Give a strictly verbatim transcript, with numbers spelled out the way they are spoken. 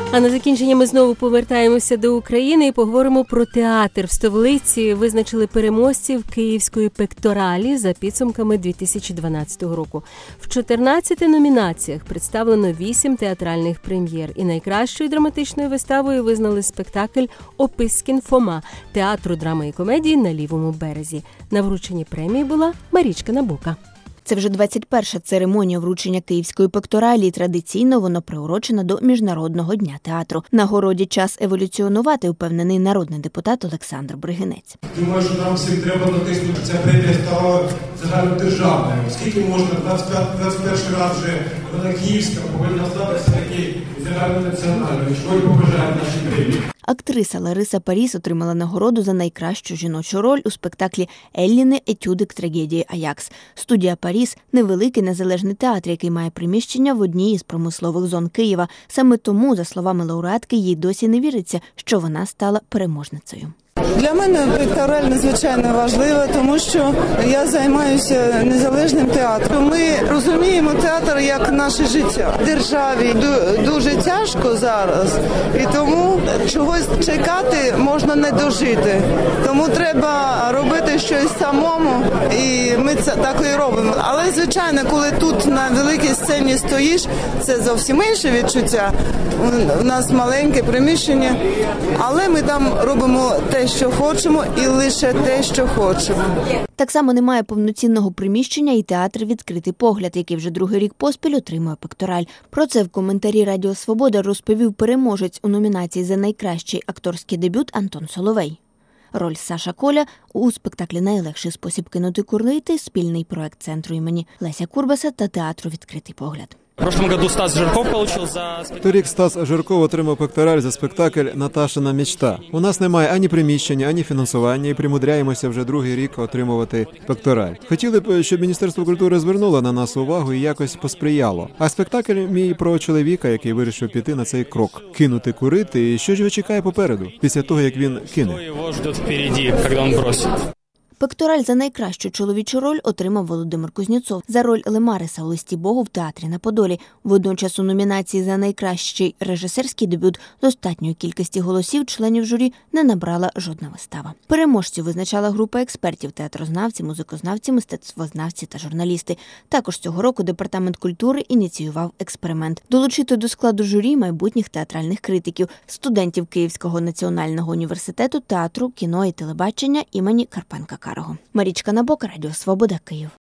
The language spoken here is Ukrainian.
А на закінчення ми знову повертаємося до України і поговоримо про театр. В столиці визначили переможців Київської пекторалі за підсумками дві тисячі дванадцятого року. В чотирнадцяти номінаціях представлено вісім театральних прем'єр. І найкращою драматичною виставою визнали спектакль «Опискін Фома» театру драми і комедії на Лівому березі. На врученні премії була Марічка Набока. Це вже двадцять перша церемонія вручення Київської пекторалі, і традиційно воно приурочено до Міжнародного дня театру. Нагороді час еволюціонувати, упевнений народний депутат Олександр Бригинець. Думаю, що нам всім треба натиснути. Ця премія стала загальнодержавною. Оскільки можна двадцять перший раз вже вона київська, повинна стати все-таки загальнонаціональною. Що й побажають нашій премії. Актриса Лариса Паріс отримала нагороду за найкращу жіночу роль у спектаклі «Елліни. Етюди к трагедії Аякс». Студія «Паріс» – невеликий незалежний театр, який має приміщення в одній із промислових зон Києва. Саме тому, за словами лауреатки, їй досі не віриться, що вона стала переможницею. Для мене пектораль надзвичайно важлива, тому що я займаюся незалежним театром. Ми розуміємо театр як наше життя. Державі дуже тяжко зараз, і тому чогось чекати можна не дожити. Тому треба робити щось самому, і ми це так і робимо. Але, звичайно, коли тут на великій сцені стоїш, це зовсім інше відчуття. У нас маленьке приміщення, але ми там робимо те, що хочемо, і лише те, що хочемо. Так само немає повноцінного приміщення і театр «Відкритий погляд», який вже другий рік поспіль отримує пектораль. Про це в коментарі Радіо Свобода розповів переможець у номінації за найкращий акторський дебют Антон Соловей. Роль Саша Коля у спектаклі «Найлегший спосіб кинути курити» – спільний проект центру імені Леся Курбаса та театру «Відкритий погляд». В прошлом году Стас Жирков получил за... Торік Стас Жирков отримав пектораль за спектакль «Наташина мечта». У нас немає ані приміщення, ані фінансування і примудряємося вже другий рік отримувати пектораль. Хотіли б, щоб Міністерство культури звернуло на нас увагу і якось посприяло. А спектакль мій про чоловіка, який вирішив піти на цей крок. Кинути курити, і що ж його чекає попереду, після того, як він кине. Що його ждет впереді, коли він бросить. Пектораль за найкращу чоловічу роль отримав Володимир Кузнєцов за роль Лемариса у «Листі Богу» в театрі на Подолі. Водночас у номінації за найкращий режисерський дебют достатньої кількості голосів членів журі не набрала жодна вистава. Переможців визначала група експертів – театрознавці, музикознавці, мистецтвознавці та журналісти. Також цього року Департамент культури ініціював експеримент – долучити до складу журі майбутніх театральних критиків, студентів Київського національного університету театру, кіно і телебачення імені Карпенка Карого. Марічка Набока, Радіо Свобода, Київ.